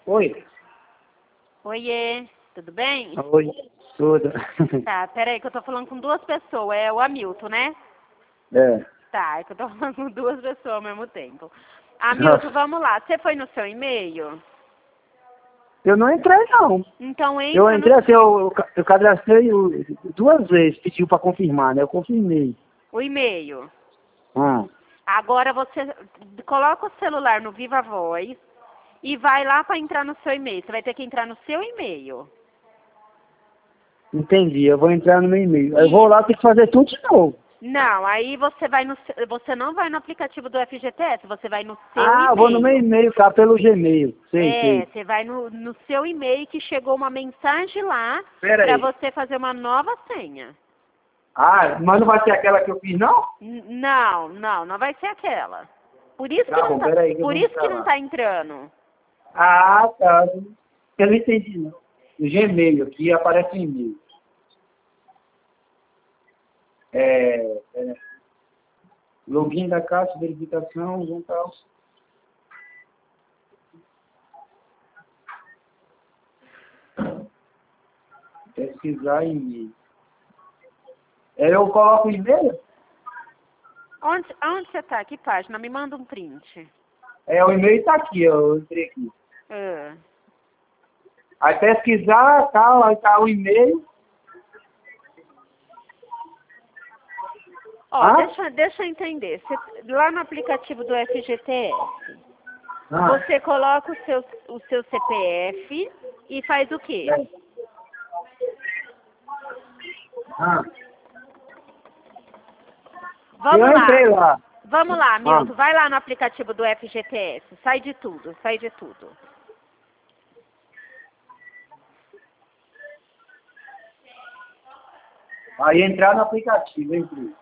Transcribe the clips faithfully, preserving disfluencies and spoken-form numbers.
Oi. Oiê, tudo bem? Oi, tudo. Tá, peraí que eu tô falando com duas pessoas, é o Hamilton, né? É. Tá, é que eu tô falando com duas pessoas ao mesmo tempo. Hamilton, vamos lá, você foi no seu e-mail? Eu não entrei, não. Então Eu entra entrei no assim, eu, eu ca- eu cadastrei o- duas vezes, pediu pra confirmar, né? Eu confirmei. o e-mail. Ah, Agora você coloca o celular no Viva Voz e vai lá para entrar no seu e-mail. Você vai ter que entrar no seu e-mail. entendi, eu vou entrar no meu e-mail. Eu Isso. vou lá, ter que fazer tudo de novo. Não, aí você vai no se- você não vai no aplicativo do F G T S, você vai no seu Ah, eu vou no meu e-mail. e-mail, tá? Pelo Gmail. Sei, É, sei. você vai no, no seu e-mail que chegou uma mensagem lá Pera para aí. você fazer uma nova senha. Ah, mas não vai ser aquela que eu fiz, não? N- Não, não, não vai ser aquela. Por isso que Tá não bom, tá, pera aí que eu por vou isso entrar que não lá. tá entrando. Ah, tá. Eu não entendi, não. No Gmail aqui aparece um e-mail. É, é, login da caixa, verificação, juntar. Pesquisar e-mail. É, eu coloco o e-mail? Onde, aonde você tá? Que página? Me manda um print. É, o e-mail está aqui, ó, eu entrei aqui. Ah. Aí pesquisar, tal, aí tá o e-mail. Ó, Ah? deixa, deixa eu entender. Você- lá no aplicativo do F G T S, Ah, você coloca o seu, o seu C P F e faz o quê? é. Ah, Vamos eu lá. entrei lá. Vamos lá, Milton. Ah, Vai lá no aplicativo do F G T S. Sai de tudo, sai de tudo. aí entrar no aplicativo, entrei.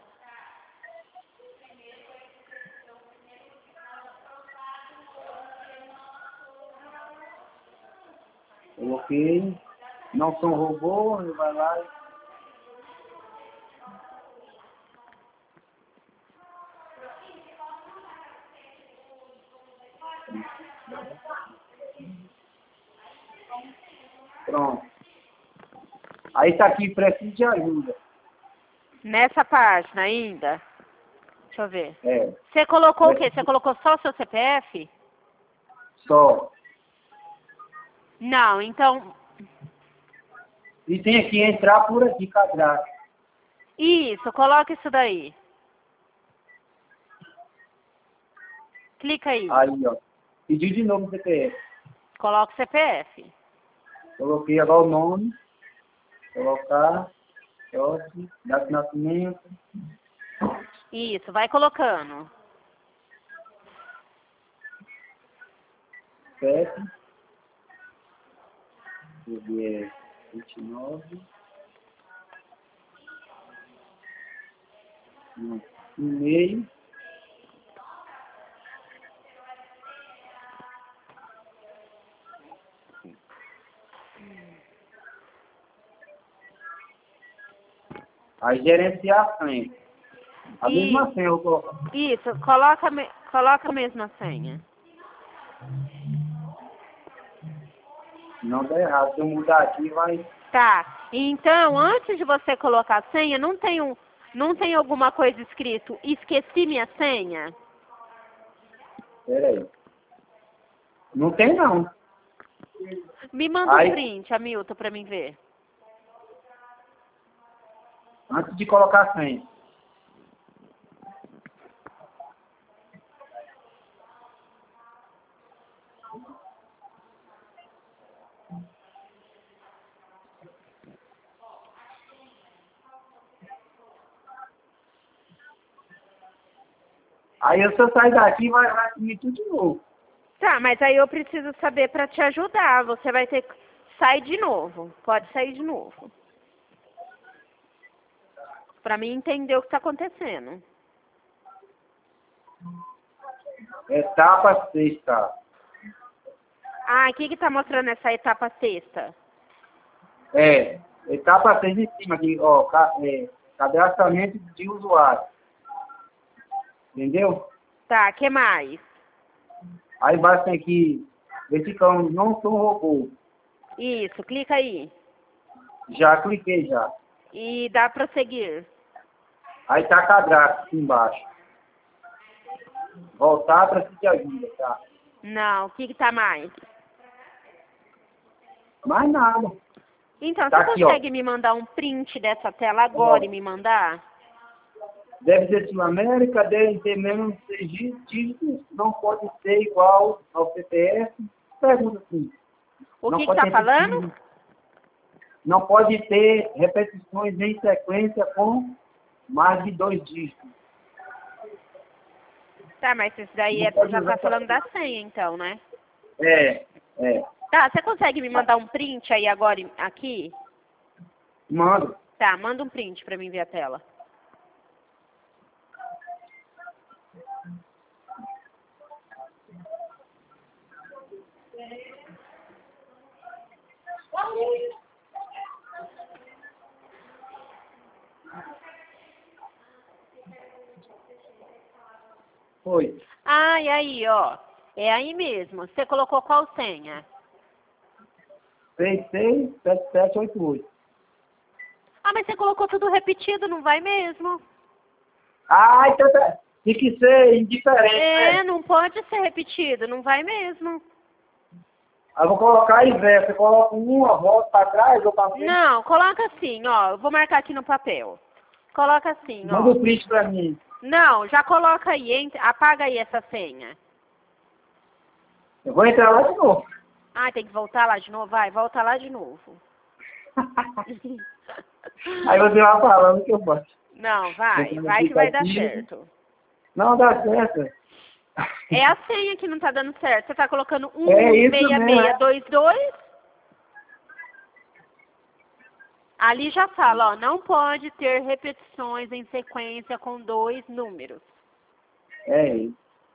Coloquei. Não sou um robô, ele vai lá e... Pronto. Aí tá aqui, preciso de ajuda. Nessa página ainda. Deixa eu ver. É, Você colocou o quê? preciso Você colocou só o seu C P F? só. Não, então. E tem que entrar por aqui, cadastro. Isso, coloca isso daí. Clica aí. Aí, ó. Pediu de novo o C P F. Coloca o C P F. Coloquei agora o nome. Colocar. Toque. Data de nascimento. Isso, vai colocando. Sete. Ele é vinte e nove. Não. E-mail. Aí gerenciar a senha. A E- mesma senha eu vou colocar. Isso, coloca, a me- coloca a mesma senha. Não dá errado. Se eu mudar aqui, vai. Tá. Então, antes de você colocar a senha, não tem um, não tem alguma coisa escrito esqueci minha senha? Pera aí. Não tem, não. Me manda Aí- um print, Hamilton, pra mim ver. Antes de colocar a senha. Aí se eu sair daqui, vai, vai sumir tudo de novo. Tá, mas aí eu preciso saber pra te ajudar. Você vai ter que sair de novo. Pode sair de novo. Pra mim entender o que tá acontecendo. Etapa sexta. Ah, o que que tá mostrando essa etapa sexta? É, etapa seis em cima aqui, ó, ca- é, cadastramento de usuário. Entendeu? Tá, que mais? Aí embaixo tem aqui verificando, não sou robô. Isso, clica aí. Já cliquei já. E dá prosseguir. Aí tá cadastro aqui embaixo. Voltar para pedir ajuda, tá? Não, o que que tá mais? Mais nada. Então, Tá você aqui, consegue ó. me mandar um print dessa tela agora Ó. e me mandar? Deve ser Sul-América, deve ter menos seis dígitos, não pode ser igual ao C P F. Pergunta assim. O Não que que pode tá ter falando? repetido. Não pode ter repetições em sequência com mais de dois dígitos. Tá, mas isso daí Não é, pode já usar tá falando pra- da senha, então, né? É, é. Tá, você consegue me mandar um print aí agora, em- aqui? Mando. Tá, manda um print pra mim ver a tela. Foi. Ah, e aí, ó. É aí mesmo. Você colocou qual senha? seis seis sete sete oito oito. Ah, mas você colocou tudo repetido, não vai mesmo? Ah, então tá. Tem que ser indiferente, É, né? não pode ser repetido, não vai mesmo. Aí eu vou colocar inverso. Você coloca uma, volta para trás ou para frente. Não, coloca assim, ó. Eu vou marcar aqui no papel. Coloca assim, Manda ó. o print pra mim. Não, já coloca aí, hein? Apaga aí essa senha. Eu vou entrar lá de novo. Ah, tem que voltar lá de novo? Vai, volta lá de novo. Aí você vai falando que eu posso. Não, vai, Botando vai que vai dar aplicativo. certo. Não dá certo. É a senha que não tá dando certo. Você tá colocando um É isso seis mesmo, seis é. dois dois. Ali já fala, ó, não pode ter repetições em sequência com dois números. É isso.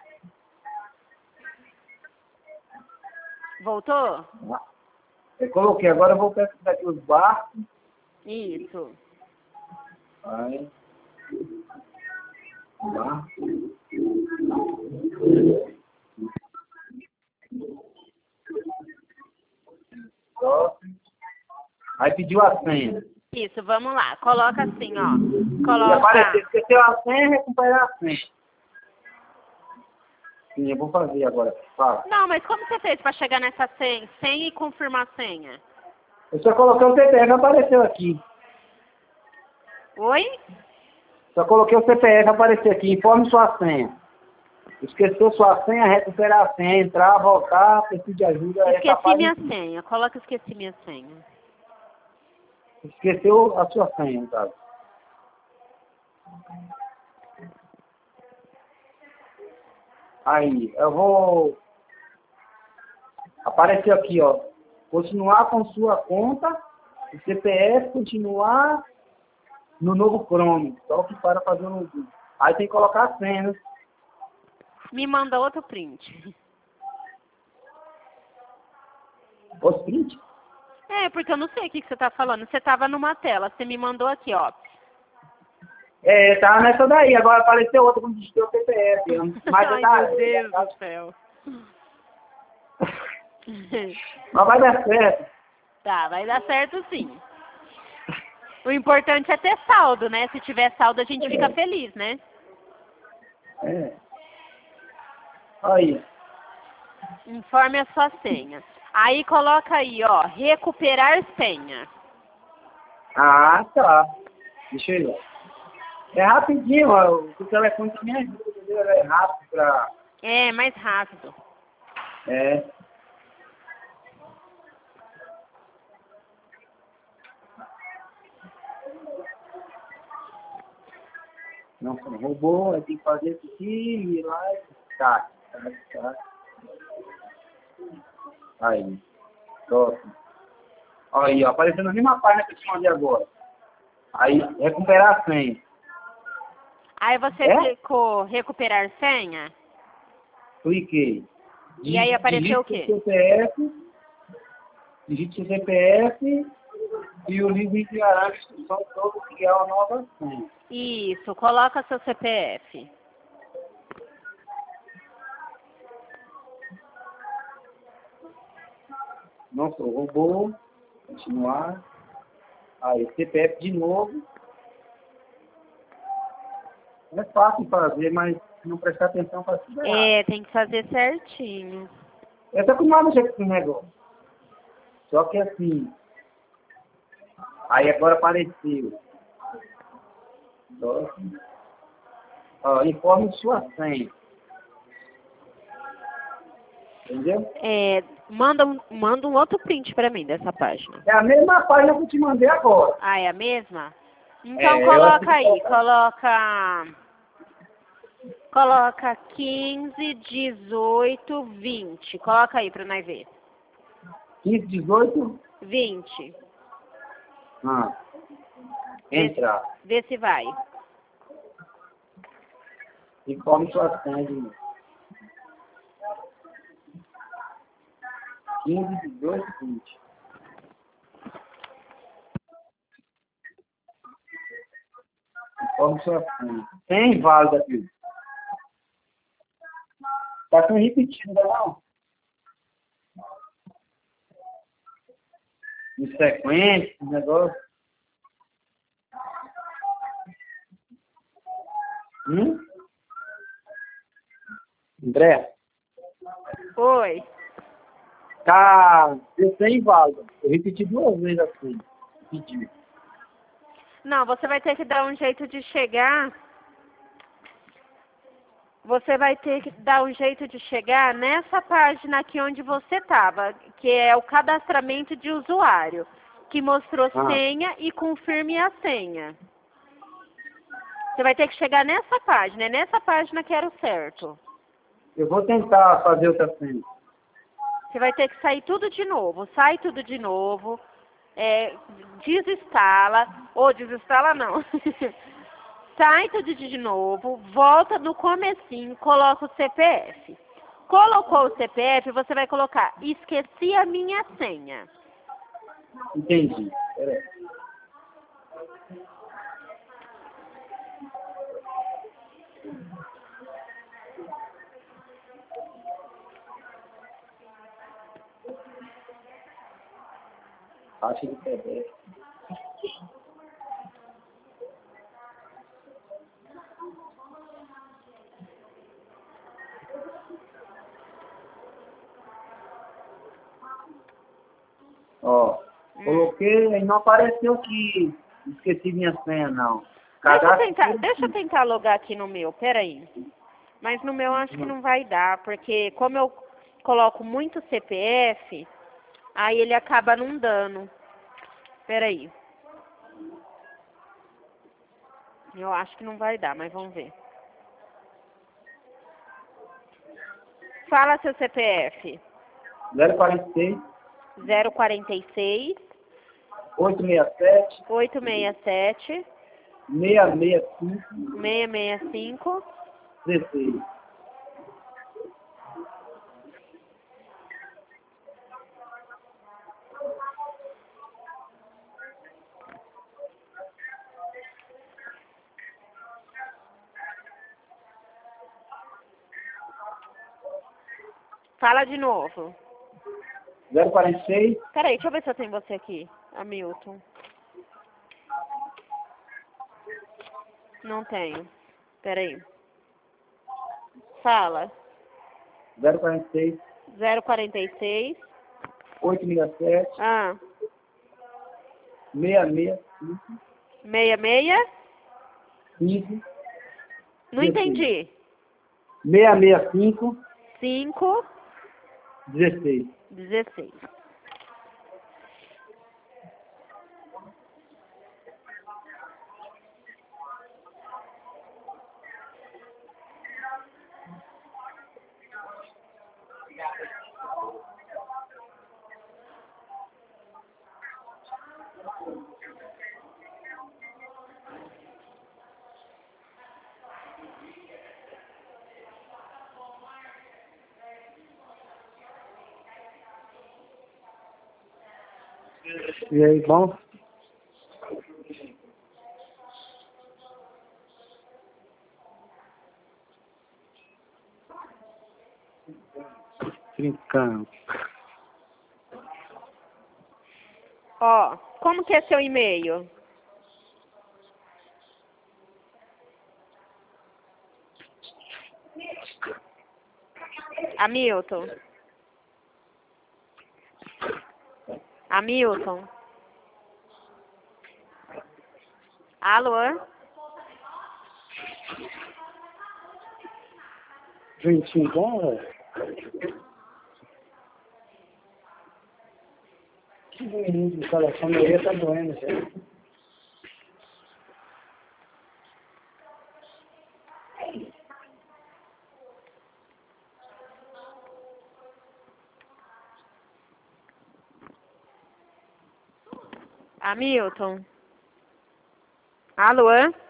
Voltou? Eu coloquei, agora eu vou pesquisar aqui os barcos. Isso. Aí. Barco. Próximo. Aí pediu a senha. Isso, vamos lá. Coloca assim, ó. E Coloca. apareceu, esqueceu a senha, recuperar a senha. Sim, eu vou fazer agora. Fala. Não, mas como você fez pra chegar nessa senha? Senha e confirmar a senha? Eu só coloquei o C P F, apareceu aqui. Oi? Só coloquei o C P F, apareceu aqui. Informe sua senha. Esqueceu sua senha, recuperar a senha, entrar, voltar, preciso de ajuda. essa Esqueci página minha aqui. senha. Coloca esqueci minha senha. Esqueceu a sua senha, no caso. Aí, eu vou... Apareceu aqui, ó. Continuar com sua conta, o C P F, continuar no novo Chrome. Só que para fazer o login. Aí tem que colocar a senha, né? Me manda outro print. Os print? É, porque eu não sei o que, que você tá falando. Você tava numa tela, você me mandou aqui, ó. É, tá nessa daí. Agora apareceu outra com o seu C P F. Mas Ai, tá, meu Deus tá, do céu. mas vai dar certo. Tá, vai dar certo sim. O importante é ter saldo, né? Se tiver saldo, a gente fica feliz, né? É. Aí. Informe a sua senha. Aí coloca aí, ó, recuperar senha. Ah, tá. Deixa eu ir. É rapidinho, ó. O telefone também ajuda, entendeu? É rápido pra... É, mais rápido. É. Não, não roubou, aí tem que fazer isso aqui, ir lá e... Tá, tá, tá. Aí. Próximo. Aí, ó, aparecendo na mesma página que eu te mandei agora. Aí, recuperar a senha. Aí você É? clicou recuperar senha. Cliquei. E aí apareceu o Digite quê? seu C P F, digite seu C P F e o livro enviará a instrução toda criar uma nova senha. Isso, coloca seu C P F. Não sou robô. Continuar. Aí, C P F de novo. É fácil fazer, mas se não prestar atenção, faz tudo errado. É, tem que fazer certinho. Eu tô acostumado a mexer com esse negócio. Só que assim. Aí agora apareceu. Só assim. Ó, informe sua senha. Entendeu? É, manda, um, manda um outro print pra mim dessa página. É a mesma página que eu te mandei agora. Ah, é a mesma? Então É, coloca eu- aí, coloca... Coloca quinze, dezoito, vinte. Coloca aí pra nós ver. quinze, dezoito. vinte. Ah. Entrar. Vê se vai. Informe sua senha de novo. quinze, dezoito, vinte. Informe sua senha. Senha inválida aqui. Tá sendo repetido, não? Em sequência, esse negócio. Hum? André, Oi. tá. Eu sei inválida. Eu repeti duas vezes assim. Pediu. Não, você vai ter que dar um jeito de chegar. Você vai ter que dar um jeito de chegar nessa página aqui onde você estava, que é o cadastramento de usuário, que mostrou Ah. senha e confirme a senha. Você vai ter que chegar nessa página, é nessa página que era o certo. Eu vou tentar fazer outra senha. Você vai ter que sair tudo de novo, sai tudo de novo, é, desinstala, ou desinstala não. Sai tudo de novo, volta no comecinho, coloca o C P F. Colocou o C P F, você vai colocar, esqueci a minha senha. Entendi. Peraí. Acho que peraí. Ó, coloquei e não apareceu que esqueci minha senha, não. Deixa eu, Cadastro tentar, tudo deixa eu aqui. tentar logar aqui no meu, peraí. Mas no meu acho que não vai dar, porque como eu coloco muito C P F, aí ele acaba não dando. Peraí. Eu acho que não vai dar, mas vamos ver. Fala seu C P F. zero quarenta e seis, zero quarenta e seis, oitocentos e sessenta e sete, oitocentos e sessenta e sete, seiscentos e sessenta e cinco, seiscentos e sessenta e cinco. dezesseis. Fala de novo. zero quarenta e seis, Peraí, deixa eu ver se eu tenho você aqui, Hamilton. Não tenho. Peraí. Fala. zero quarenta e seis, zero quarenta e seis. oitocentos e sessenta e sete, Ah. seiscentos e sessenta e cinco, sessenta e seis. quinze, Não dezesseis. entendi. seiscentos e sessenta e cinco, cinco, dezesseis. dezesseis. E aí, bom? Brincando. Ó, como que é seu e-mail? Hamilton. Hamilton. Alô? vinte e cinco horas? Que bonito, o coração meu ia tá doendo já. Hamilton. Alô?